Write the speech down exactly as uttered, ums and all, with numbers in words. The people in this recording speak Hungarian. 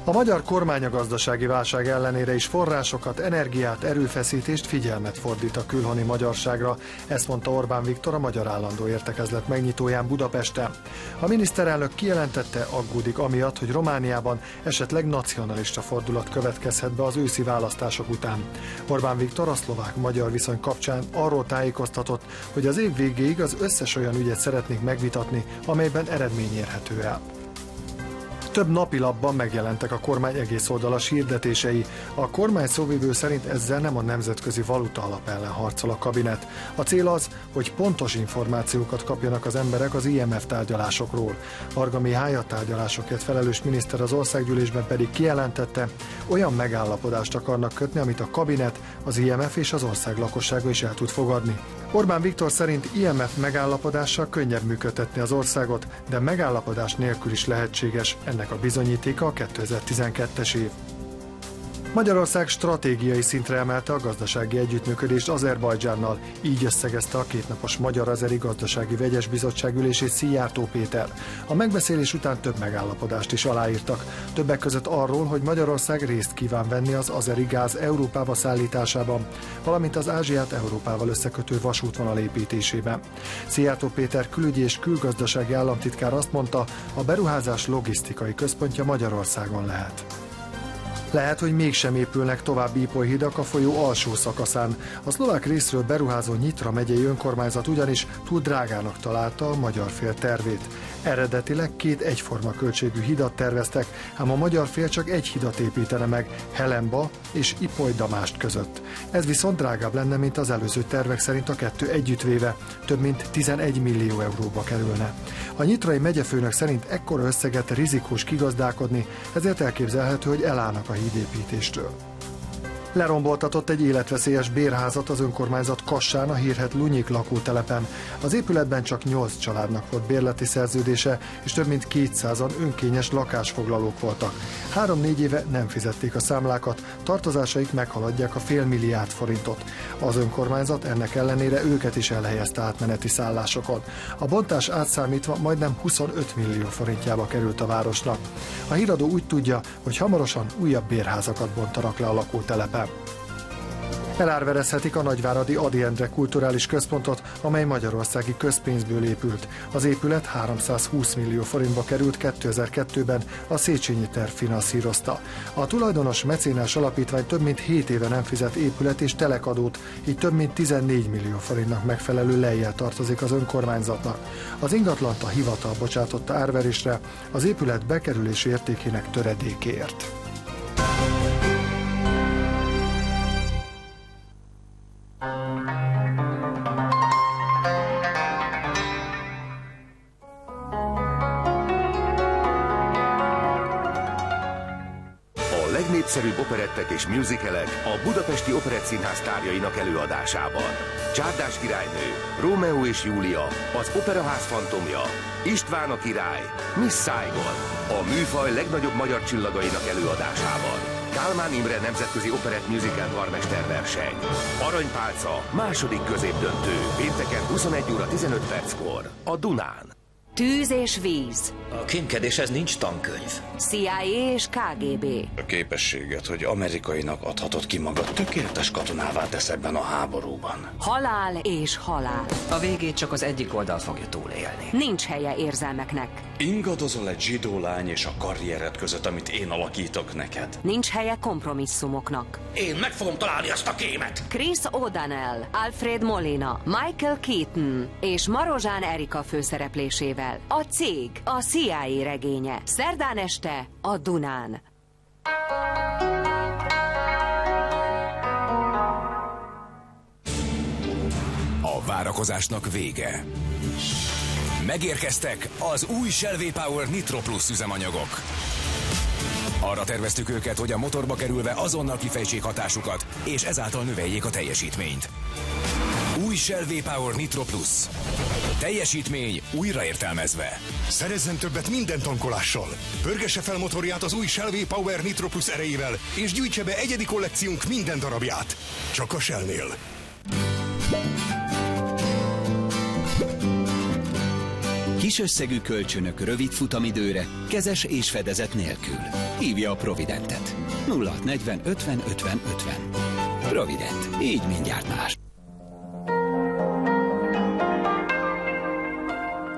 A magyar kormány a gazdasági válság ellenére is forrásokat, energiát, erőfeszítést, figyelmet fordít a külhoni magyarságra. Ezt mondta Orbán Viktor a Magyar Állandó Értekezlet megnyitóján Budapesten. A miniszterelnök kijelentette, aggódik amiatt, hogy Romániában esetleg nacionalista fordulat következhet be az őszi választások után. Orbán Viktor a szlovák-magyar viszony kapcsán arról tájékoztatott, hogy az év végéig az összes olyan ügyet szeretnék megvitatni, amelyben eredmény érhető el. Több napilapban megjelentek a kormány egészoldalas hirdetései. A kormány szóvivő szerint ezzel nem a Nemzetközi Valuta Alap ellen harcol a kabinet. A cél az, hogy pontos információkat kapjanak az emberek az I M F tárgyalásokról. Varga Mihály, a tárgyalásokért felelős miniszter az országgyűlésben pedig kijelentette, olyan megállapodást akarnak kötni, amit a kabinet, az I M F és az ország lakossága is el tud fogadni. Orbán Viktor szerint I M F megállapodással könnyebb működtetni az országot, de megállapodás nélkül is lehetséges. Ennek a bizonyítéka a kétezer-tizenkettes év. Magyarország stratégiai szintre emelte a gazdasági együttműködést Azerbajdzsánnal, így összegezte a kétnapos Magyar-Azeri Gazdasági Vegyes Bizottság ülését Szijjártó Péter. A megbeszélés után több megállapodást is aláírtak, többek között arról, hogy Magyarország részt kíván venni az azeri gáz Európába szállításában, valamint az Ázsiát Európával összekötő vasútvonal építésében. Szijjártó Péter külügyi és külgazdasági államtitkár azt mondta, a beruházás logisztikai központja Magyarországon lehet. Lehet, hogy mégsem épülnek további ipolyhidak a folyó alsó szakaszán. A szlovák részről beruházó Nyitra megyei önkormányzat ugyanis túl drágának találta a magyar fél tervét. Eredetileg két egyforma költségű hidat terveztek, ám a magyar fél csak egy hidat építene meg, Helenba és Ipoly-Damást között. Ez viszont drágább lenne, mint az előző tervek szerint a kettő együttvéve, több mint tizenegy millió euróba kerülne. A nyitrai megyefőnök szerint ekkora összeget rizikós kigazdálkodni, ezért elképzelhető, hogy elállnak a hídépítéstől. Leromboltatott egy életveszélyes bérházat az önkormányzat Kassán, a hírhedt Lunyik lakótelepen. Az épületben csak nyolc családnak volt bérleti szerződése, és több mint kétszázan önkényes lakásfoglalók voltak. Három-négy éve nem fizették a számlákat, tartozásaik meghaladják a fél milliárd forintot. Az önkormányzat ennek ellenére őket is elhelyezte átmeneti szállásokon. A bontás átszámítva majdnem huszonöt millió forintjába került a városnak. A híradó úgy tudja, hogy hamarosan újabb bérházakat bontanak le a lakótelepen. Elárverezhetik a nagyváradi Ady Endre kulturális központot, amely magyarországi közpénzből épült. Az épület háromszázhúsz millió forintba került, kétezer-kettőben a Széchenyi terv finanszírozta. A tulajdonos mecénás alapítvány több mint hét éve nem fizet épület és telekadót, így több mint tizennégy millió forintnak megfelelő lejjel tartozik az önkormányzatnak. Az ingatlant a hivatal bocsátotta árverésre, az épület bekerülési értékének töredékéért. Legnépszerűbb operettek és musicalek a Budapesti Operettszínház tárjainak előadásában. Csárdás királynő, Rómeó és Júlia, az Operaház fantomja, István a király, Miss Saigon, a műfaj legnagyobb magyar csillagainak előadásában. Kálmán Imre nemzetközi operett musical karmesterverseny. Aranypálca, második középdöntő, pénteken huszonegy óra tizenöt perckor, a Dunán. Tűz és víz. A kémkedéshez nincs tankönyv. C I A és K G B. A képességet, hogy amerikainak adhatod ki magad, tökéletes katonává tesz ebben a háborúban. Halál és halál. A végét csak az egyik oldal fogja túlélni. Nincs helye érzelmeknek. Ingadozol egy zsidó lány és a karriered között, amit én alakítok neked. Nincs helye kompromisszumoknak. Én meg fogom találni azt a kémet! Chris O'Donnell, Alfred Molina, Michael Keaton és Marozsán Erika főszereplésével. A cég, a C I A regénye. Szerdán este a Dunán. A várakozásnak vége. Megérkeztek az új Shell V-Power Nitro Plus üzemanyagok. Arra terveztük őket, hogy a motorba kerülve azonnal kifejtsék hatásukat, és ezáltal növeljék a teljesítményt. Új Shell V-Power Nitro Plus. Teljesítmény újraértelmezve. Szerezzen többet minden tankolással. Pörgesse fel motorját az új Shell V-Power Nitro Plus erejével, és gyűjtse be egyedi kollekciónk minden darabját. Csak a Shellnél. Kis összegű kölcsönök rövid futamidőre, kezes és fedezet nélkül. Hívja a Providentet. nulla hat negyven ötven ötven ötven. Provident. Így mindjárt más.